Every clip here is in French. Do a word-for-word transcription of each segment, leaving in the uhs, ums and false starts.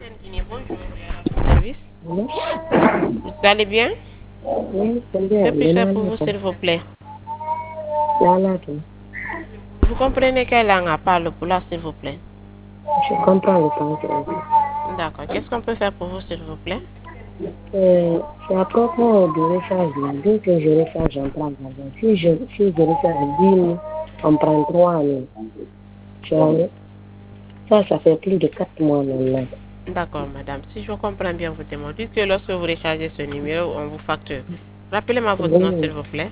Guinée, bonjour. Service. Oui, Vous allez bien? oui, c'est bien. Que puis-je faire pour vous, Lala, s'il vous plaît? Lala, tu- Vous comprenez quelle langue à parle pour là, s'il vous plaît? je comprends le français. D'accord. Qu'est-ce qu'on peut faire pour vous, s'il vous plaît? Euh, c'est à propos de recharge. Là. Dès que je recharge, on prend l'argent. Si je, si je recharge dix mille, on prend trois mille. Tu vois, ça, ça fait plus de quatre mois maintenant. D'accord, madame. Si je comprends bien votre demande, dites que lorsque vous rechargez ce numéro, on vous facture. Rappelez-moi votre nom, s'il Oui, vous plaît.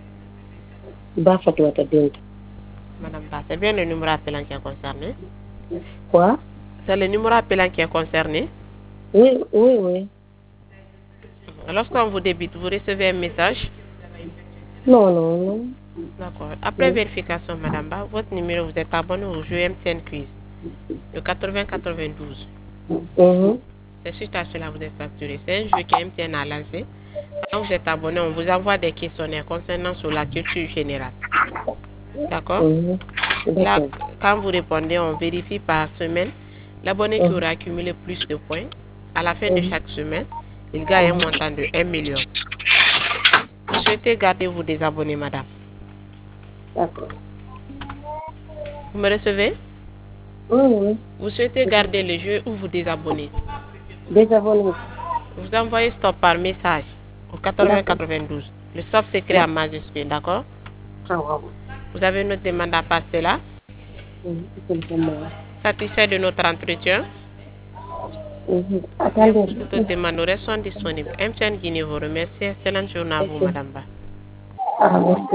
Bafat Watadent. Madame Ba, c'est bien le numéro appelant qui est concerné. Quoi? C'est le numéro appelant qui est concerné. Oui, oui, oui. Lorsqu'on vous débite, vous recevez un message. Non, non, non. D'accord. Après non. vérification, madame Ba, votre numéro, vous êtes abonné au jeu M T N Quiz de quatre-vingts quatre-vingt-douze. Mhm. C'est suite à cela vous êtes facturé. C'est un jeu que M T N a lancé. Quand vous êtes abonné, on vous envoie des questionnaires concernant sur la culture générale. D'accord? Mhm. Là, D'accord. quand vous répondez, on vérifie par semaine l'abonné qui Mhm. aura accumulé plus de points. À la fin de Mhm. chaque semaine, il gagne un Mhm. montant de un million. Vous souhaitez garder vous désabonner, madame? D'accord. Vous me recevez? Oui, oui. Vous souhaitez garder le jeu ou vous désabonner? Désabonné. Vous envoyez stop par message au quatre-vingts D'accord. quatre-vingt-douze. Le stop s'écrit en D'accord. majuscule, d'accord? Ah, wow. Vous avez une autre demande à passer là? Mhm. C'est pour moi. Satisfait de notre entretien? Mhm. Bien, Attendez. pour toute autre demande, nous restons disponibles. M T N Guinée vous remercie. Excellente journée à vous, Ok. madame Ba. Ah, merci.